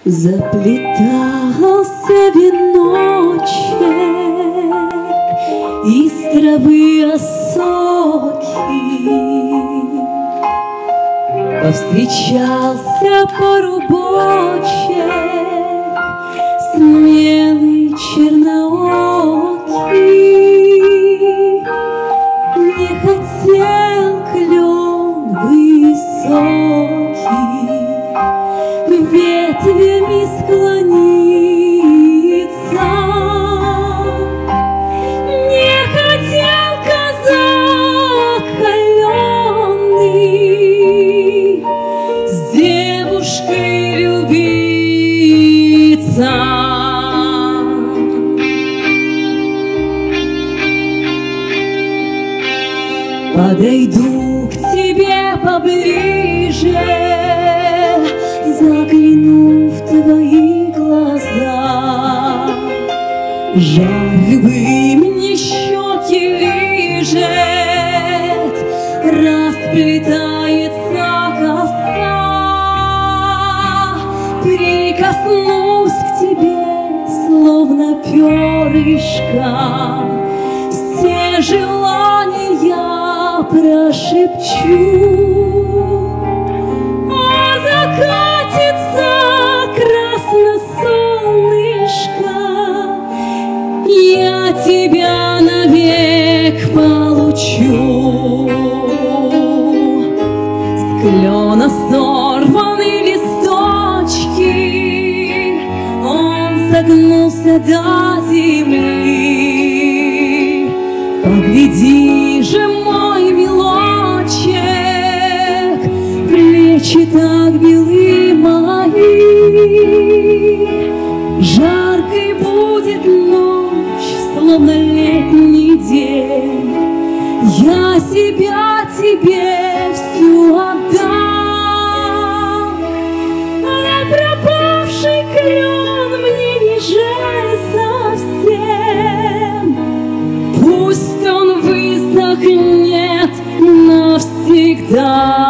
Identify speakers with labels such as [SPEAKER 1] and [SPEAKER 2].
[SPEAKER 1] Заплетался веночек из травы осоки, повстречался порубочек смелый черноокий. Не хотел клен высокий ветвями склониться, не хотел казак холеный с девушкой любиться. Подойду к тебе поближе, загляну в твои глаза. Жар любыми щеки лижет, расплетается коса. Прикоснусь к тебе, словно перышко, все желания прошепчу. А закатится красно солнышко, я тебя навек получу. С клена сорваны листочки, он согнулся до земли. Погляди же, мой милочек, плечи так белы мои. Жаркой будет ночь, словно летний день, я себя тебе всю отдам. А пропавший клен мне не жаль совсем, пусть он высохнет навсегда.